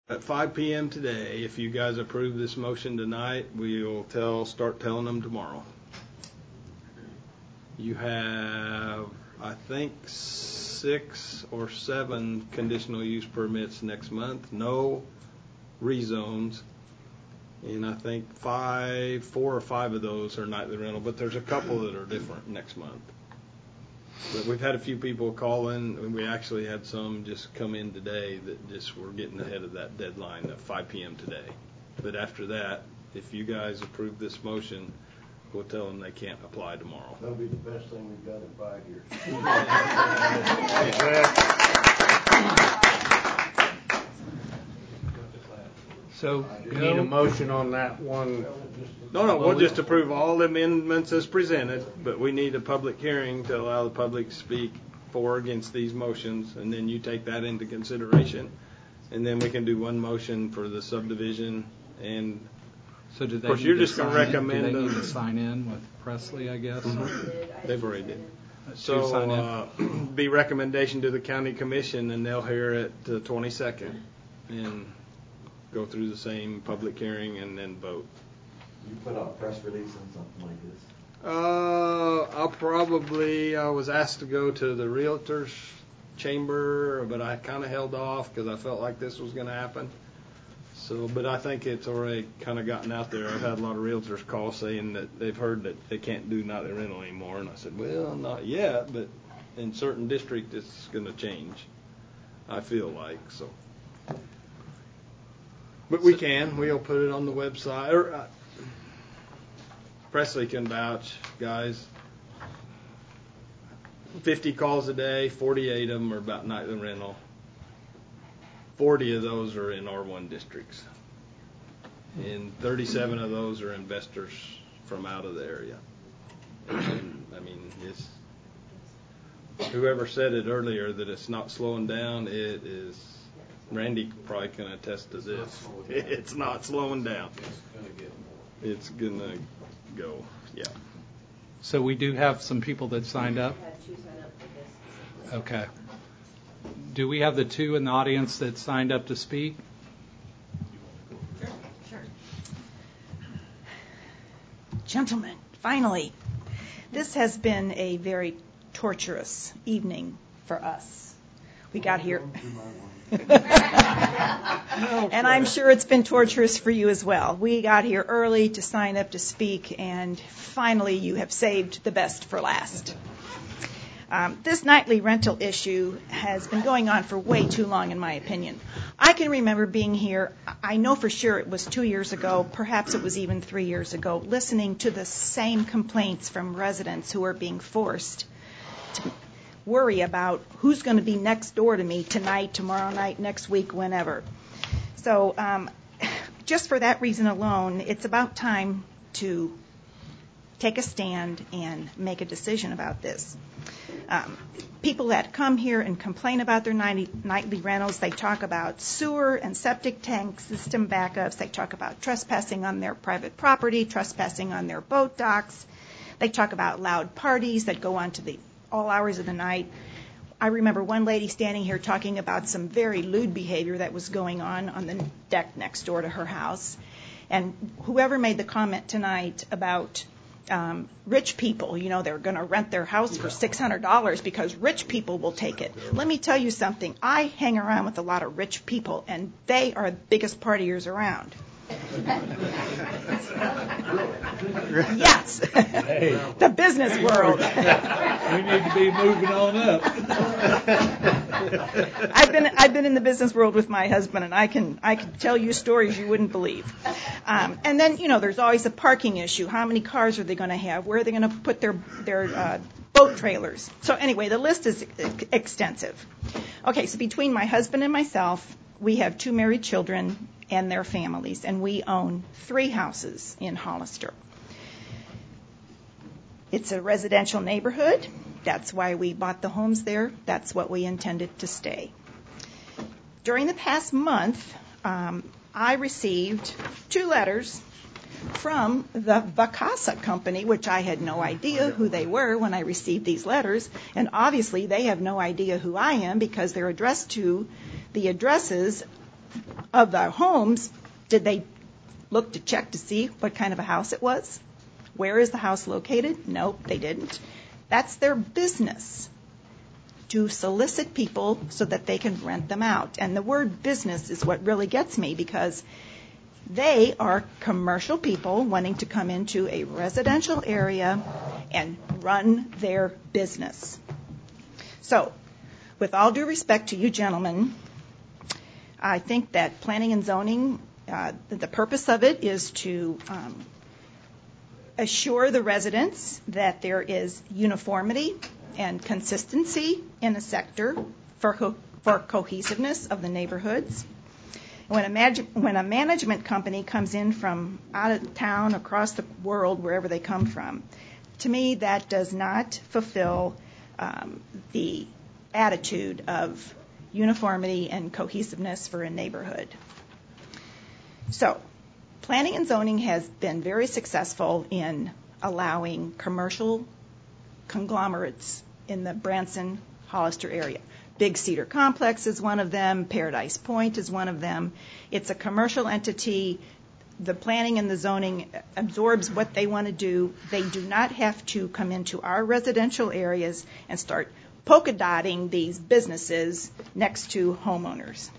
At 5 p.m. today, if you guys approve this motion tonight, we'll start telling them tomorrow. You have, I think, 6 or 7 conditional use permits next month, no rezones, and I think 4 or 5 of those are nightly rental, but there's a couple that are different next month. But we've had a few people call in, and we actually had some just come in today that just were getting ahead of that deadline at 5 p.m. today. But after that, if you guys approve this motion, we'll tell them they can't apply tomorrow. That'll be the best thing we've done in 5 years. So you need a motion on that one. No, we'll just approve all the amendments as presented, but we need a public hearing to allow the public to speak for or against these motions, and then you take that into consideration, and then we can do one motion for the subdivision. And so do they, of course, you're just going to recommend do they need to sign in with Presley, I guess? Mm-hmm. They've already did. So be recommendation to the county commission, and they'll hear it the 22nd and go through the same public hearing and then vote. You put out a press release on something like this? I was asked to go to the Realtors Chamber, but I kind of held off because I felt like this was going to happen. So, but I think it's already kind of gotten out there. I've had a lot of realtors call saying that they've heard that they can't do nightly rental anymore, and I said, well, not yet, but in certain districts it's going to change, I feel like. So, but we'll put it on the website. Presley can vouch, guys. 50 calls a day, 48 of them are about nightly rental. 40 of those are in R1 districts. And 37 of those are investors from out of the area. And, I mean, whoever said it earlier that it's not slowing down, it is. Randy probably can attest to this. It's not slowing down. It's going to go, yeah. So we do have some people that signed up? Okay. Do we have the 2 in the audience that signed up to speak? Sure. Gentlemen, finally, this has been a very torturous evening for us. We got here. And I'm sure it's been torturous for you as well. We got here early to sign up to speak, and finally you have saved the best for last. This nightly rental issue has been going on for way too long, in my opinion. I can remember being here, I know for sure it was 2 years ago, perhaps it was even 3 years ago, listening to the same complaints from residents who are being forced to worry about who's going to be next door to me tonight, tomorrow night, next week, whenever. So just for that reason alone, it's about time to take a stand and make a decision about this. People that come here and complain about their nightly rentals, they talk about sewer and septic tank system backups. They talk about trespassing on their private property, trespassing on their boat docks. They talk about loud parties that go on to all hours of the night. I remember one lady standing here talking about some very lewd behavior that was going on the deck next door to her house. And whoever made the comment tonight about rich people, they're going to rent their house for $600 because rich people will take it. Let me tell you something. I hang around with a lot of rich people, and they are the biggest partiers around. Yes, the business world. We need to be moving on up. I've been in the business world with my husband, and I can tell you stories you wouldn't believe. And then there's always a parking issue. How many cars are they going to have? Where are they going to put their boat trailers? So anyway, the list is extensive. Okay, so between my husband and myself, we have 2 married children and their families, and we own 3 houses in Hollister. It's a residential neighborhood. That's why we bought the homes there. That's what we intended to stay. During the past month, I received 2 letters from the Vacasa company, which I had no idea who they were when I received these letters, and obviously they have no idea who I am because they're addressed to the addresses of the homes, did they look to check to see what kind of a house it was? Where is the house located? Nope, they didn't. That's their business, to solicit people so that they can rent them out. And the word business is what really gets me, because they are commercial people wanting to come into a residential area and run their business. So, with all due respect to you gentlemen, I think that planning and zoning, the purpose of it is to assure the residents that there is uniformity and consistency in the sector for cohesiveness of the neighborhoods. When a management company comes in from out of town, across the world, wherever they come from, to me that does not fulfill the attitude of uniformity and cohesiveness for a neighborhood. So, planning and zoning has been very successful in allowing commercial conglomerates in the Branson-Hollister area. Big Cedar Complex is one of them. Paradise Point is one of them. It's a commercial entity. The planning and the zoning absorbs what they want to do. They do not have to come into our residential areas and start polka dotting these businesses next to homeowners.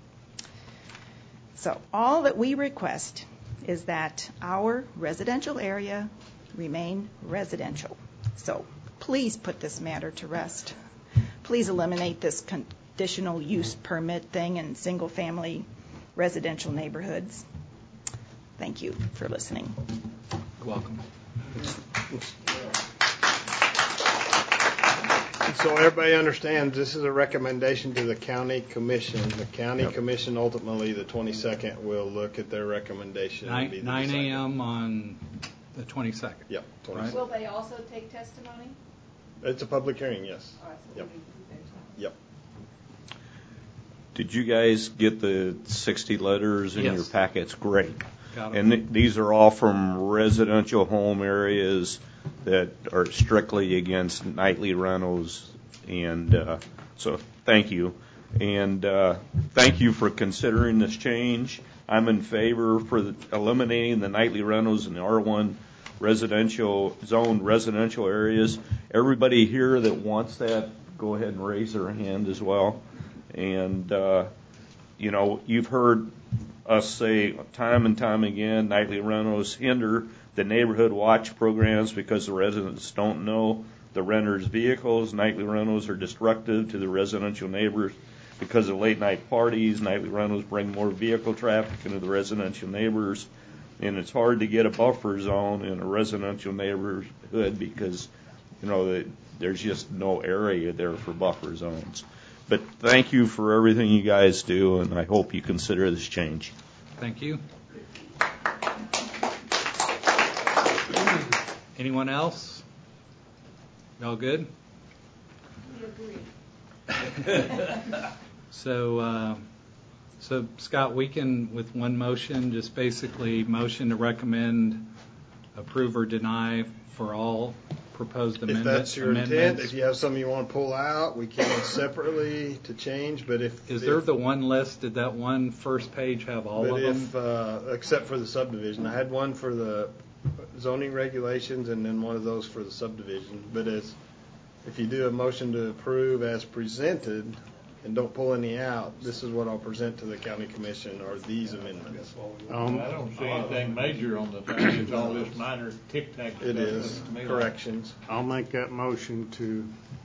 So all that we request is that our residential area remain residential. So please put this matter to rest. Please eliminate this conditional use permit thing in single-family residential neighborhoods. Thank you for listening. You're welcome. So everybody understands this is a recommendation to the county commission. The county commission ultimately, the 22nd, will look at their recommendation. and be the 9 deciding. a.m. on the 22nd. Yep, 22nd. Right. Will they also take testimony? It's a public hearing, yes. All right, so Yep. we need to be there. Yep. Did you guys get the 60 letters in Yes. your packets? Great. Got And it. these are all from residential home areas that are strictly against nightly rentals. And so thank you. And thank you for considering this change. I'm in favor for eliminating the nightly rentals in the R1 residential zoned residential areas. Everybody here that wants that, go ahead and raise their hand as well. And, you know, you've heard us say time and time again, nightly rentals hinder the neighborhood watch programs because the residents don't know the renters' vehicles. Nightly rentals are destructive to the residential neighbors because of late night parties. Nightly rentals bring more vehicle traffic into the residential neighbors. And it's hard to get a buffer zone in a residential neighborhood because, you know, there's just no area there for buffer zones. But thank you for everything you guys do, and I hope you consider this change. Thank you. Anyone else? Y'all good? We agree. So Scott, we can, with one motion, just basically motion to recommend, approve or deny for all proposed If amendments. that's your intent, if you have something you want to pull out, we can separately to change, but if... Is there the one list, did that one first page have all But of them? if, except for the subdivision, I had one for the zoning regulations and then one of those for the subdivision. But if you do a motion to approve as presented and don't pull any out, this is what I'll present to the county commission, are these amendments. I don't see anything major on the thing. It's all this minor tic-tac stuff. It is to me. corrections. I'll make that motion to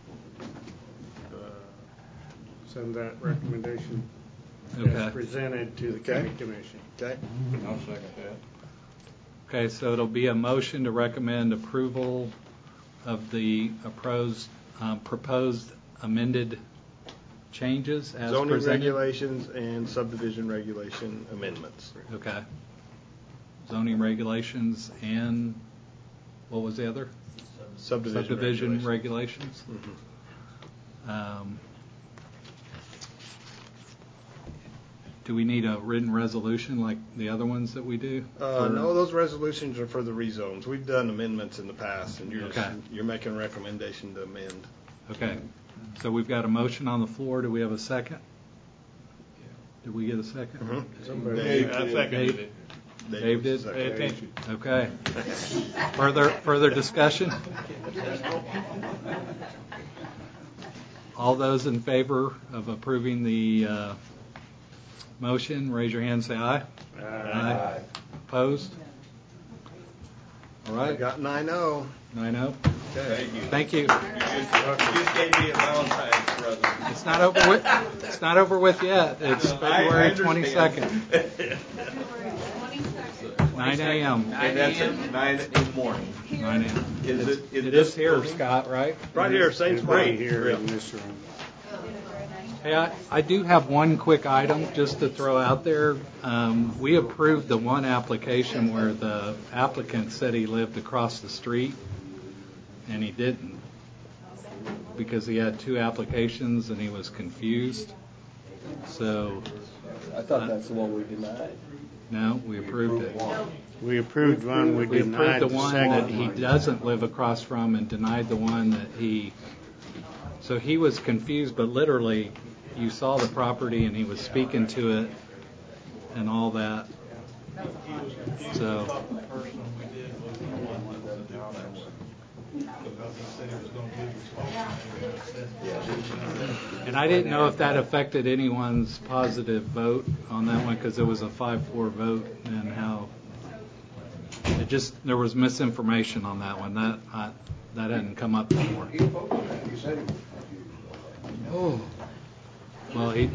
send that recommendation Okay. as presented to the Okay. county commission. Okay? I'll second that. Okay, so it'll be a motion to recommend approval of the proposed amended changes as Zoning presented. regulations and subdivision regulation amendments. Okay. Zoning regulations and, what was the other? Subdivision regulations. Mhm. Do we need a written resolution like the other ones that we do? No, those resolutions are for the rezones. We've done amendments in the past, and Okay. you're making a recommendation to amend. Okay. So we've got a motion on the floor. Do we have a second? Did we get a second? Somebody- I seconded it. Dave did? Pay attention. Okay. Further discussion? All those in favor of approving the motion, raise your hand, say aye. Aye. Opposed? All I right, got 9-0. 9-0. Thank you. Thank you. You just gave me a Valentine's present. It's not over with. It's not over with yet. It's February 22nd, 9 a.m. And that's at 9 in the morning. 9 a.m. Is it in It this is here, building? Scott, right? Right here, same It's spot. right here in this room. Hey, I do have one quick item just to throw out there. We approved the one application where the applicant said he lived across the street, and he didn't, because he had two applications and he was confused. So, I thought that's the one we denied. no, we approved it. We approved one, we We denied approved the the one that second he one. doesn't live across from and denied the one that he, so he was confused, but literally, you saw the property and he was speaking to it and all that. So, and I didn't know if that affected anyone's positive vote on that one, because it was a 5-4 vote, and how it just, there was misinformation on that one. That hadn't come up before. Oh. Well, he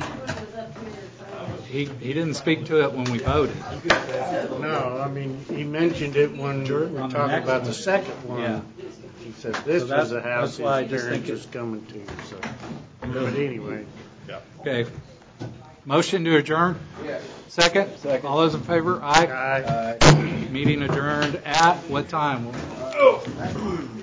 didn't speak to it when we voted. No, I mean, he mentioned it when we were On the talking next about one. the second one. Yeah. He said this So that's- was the house that's why I his just parents think was coming to, so. But anyway. Okay. Motion to adjourn? Second? Second. All those in favor? Aye. Aye. Meeting adjourned at what time?